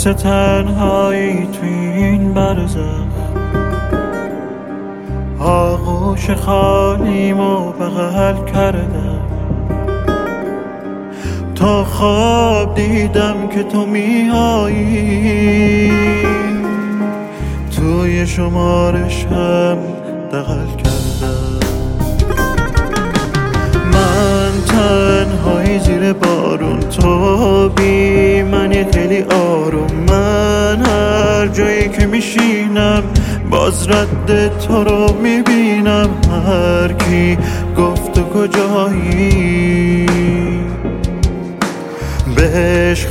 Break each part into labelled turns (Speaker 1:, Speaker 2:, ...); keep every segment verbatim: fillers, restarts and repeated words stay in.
Speaker 1: مثل تنهایی تو این برزخ، آغوش خالیمو بغل کردم. تا خواب دیدم که تو میایی، توی شمارش هم دغل کردم. من تنهایی زیر بارون، تو بی منی خیلی آروم. من هر جایی که میشینم باز رد تو رو میبینم. هر کی گفت تو کجایی بهش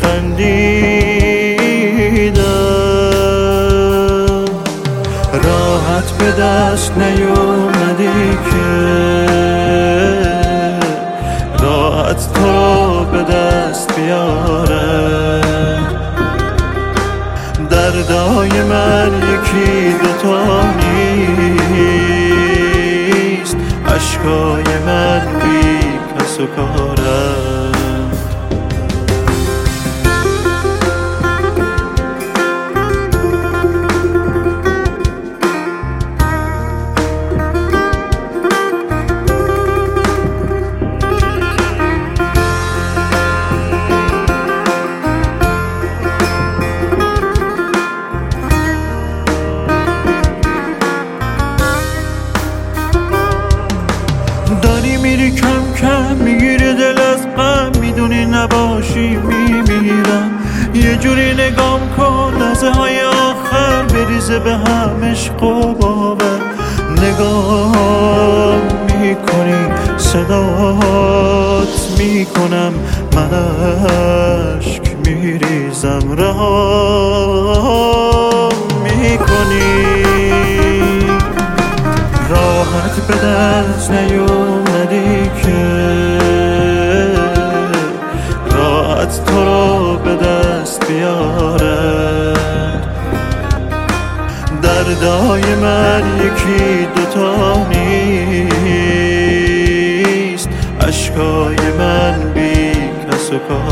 Speaker 1: خندیدم. راحت به دست نیومدی که راحت تو رو به دست بیاره. دردای من یکی دوتا نیست، اشکای من بی کس و کارم. داری میری کم کم میگیری دل از غم، میدونی نباشی میمیرم. یه جوری نگام کن لحظه های آخر بریزه به هم عشق و باور. نگاه میکنی صدات میکنم، من اشک میریزم رها میکنی. راحت به دست نیومدی که راحت تو رو به دست بیاره. دردای من یکی دوتا نیست، اشکای من بی کس و کار.